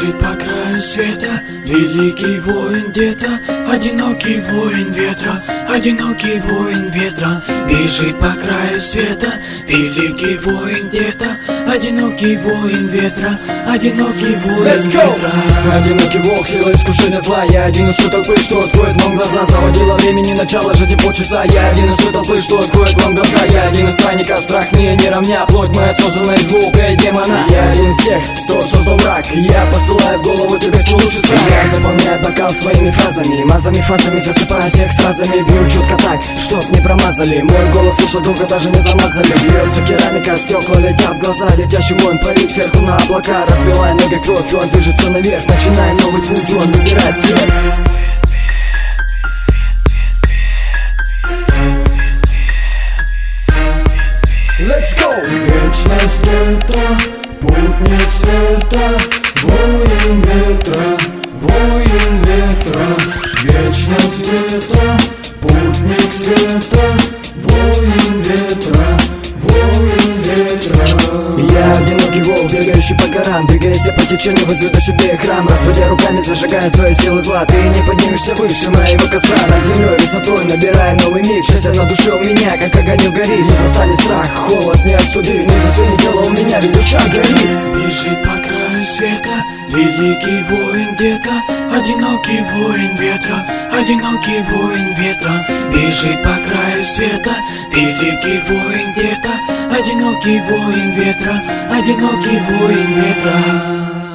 Бежит по краю света великий воин где-то, одинокий воин ветра, одинокий воин ветра. Бежит по краю света великий воин где-то, одинокий воин ветра, одинокий воин ветра. Одинокий волк, сила искушения зла. Я один из той толпы, что откроет вам глаза. Заводила времени, начало жизни полчаса. Я один из той толпы, что откроет вам глаза. Я один из странников, страх мне не равня. Плоть моя создана из звука и демона. Я один из тех, кто создал враг. Я посылаю в голову тебе свой лучший страх. Я заполняю бокал своими фразами, мазами, фразами, засыпаю всех стразами. Бью четко так, чтоб не промазали. Мой голос слышал громко, даже не замазали. Бьется керамика, стекла летят в глаза. Летящий воин парит сверху на облака. Разбивая ноги кровь, он движется наверх. Начинаем новый путь, он выбирает свет. Let's go! Вечность это путник света, воин ветра, воин ветра. Вечность это путник света, воин ветра, воин ветра. Я одинокий волк, бегающий по горам. Двигаясь по течению, возведу себе храм. Разводя руками, зажигая свои силы зла. Ты не поднимешься выше моего костра. Над землей высотой, набирая новый миг. Счастье на душе у меня, как огонь гори. Не застанет страх, холод не остуди. Не засунет тело у меня, ведь душа горит. Бежит по краю света великий воин где-то, одинокий воин ветра, одинокий воин ветра. Бежит по краю света великий воин где-то, одинокий воин ветра, одинокий воин ветра.